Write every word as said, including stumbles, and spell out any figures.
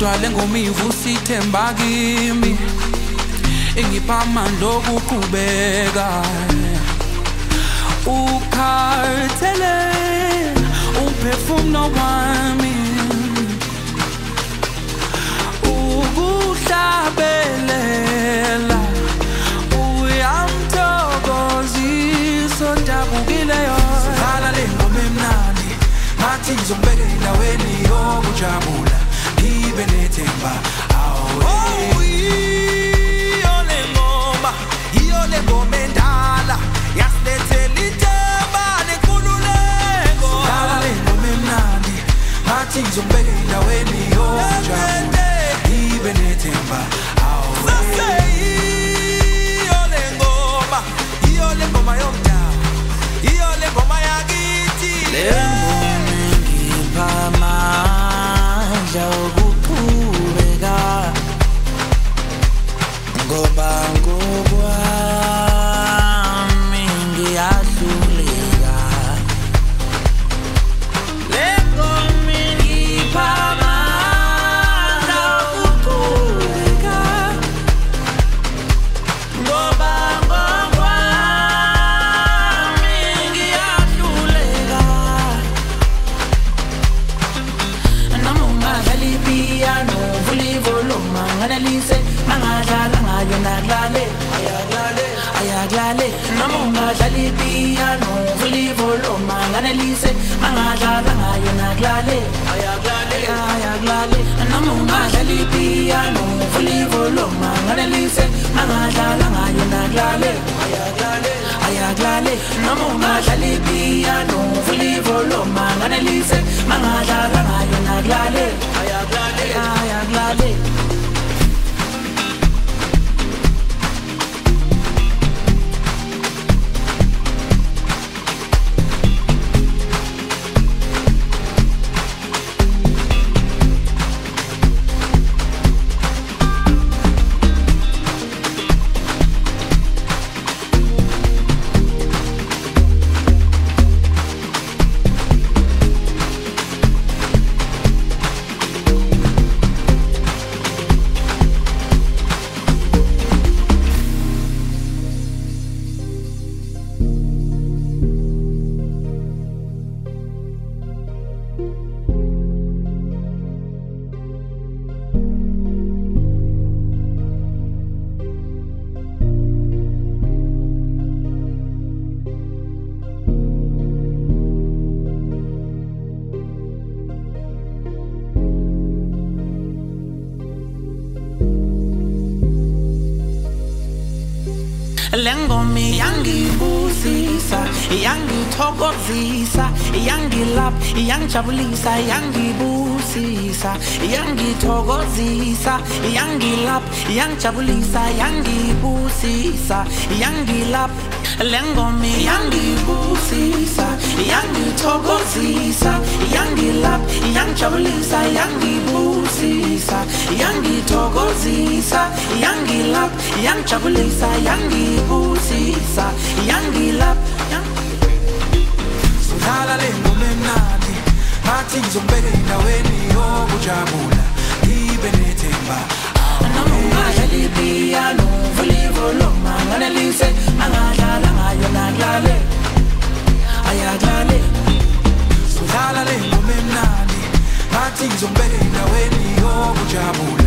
kodwa lengoma ivusa ithemba kimi ingipha amandla okuqhubeka ukhathele umphefumulo wami ukuhlabelela uyamthokozisa odabukileyo sidlala le ngoma emnandi ngathi ngizombeka endaweni yokujabula ngibe nethemba awu iyo le ngoma iyo le ngoma endala yasilethela ithemba nenkululeko sidlala le ngoma emnandi ngathi ngizombeka endaweni yokujabula ngibe nethemba awu iyo le ngoma iyo le ngoma yomdabu iyo le ngoma yakithi le ngoma ngipha amandla okuqhubeka ngoba ngokwami ngiyahluleka le ngoma ngipha amandla okuqhubeka ngoba ngokwami ngiyahluleka noma ungadlala ipiano vula ivolume nganelise mangadlala ngayo nakulale ayakulale ayakulale noma ungadlala ipiano vula ivolume nganelise mangadlala ngayo nakulale ayakulale ayakulale noma ungadlala ipiano vula ivolume nganelise mangadlala ngayo nakulale ayakulale ayakulale noma ungadlala ipiano vula ivolume nganelise mangadlala ngayo nakulale ayakulale ayakulale Lengomi yangibusisa yangithokozisa yangilap yangijabulisa yangibusisa yangithokozisa yangilap yangijabulisa yangibusisa yangilap lengomi yangibusisa yangithokozisa yangilap yangijabulisa yangibusisa yangithokozisa yangilap yangijabulisa yangibusisa yangilap sidlala le ngoma emnandi ngathi ngizombeka endaweni yokujabula ngibe nethemba noma ungadlala ipiano vula ivolume nganelise mangadlala ngayo nakulale ayakulale sidlala le ngoma emnandi ngathi ngizombeka endaweni yokujabula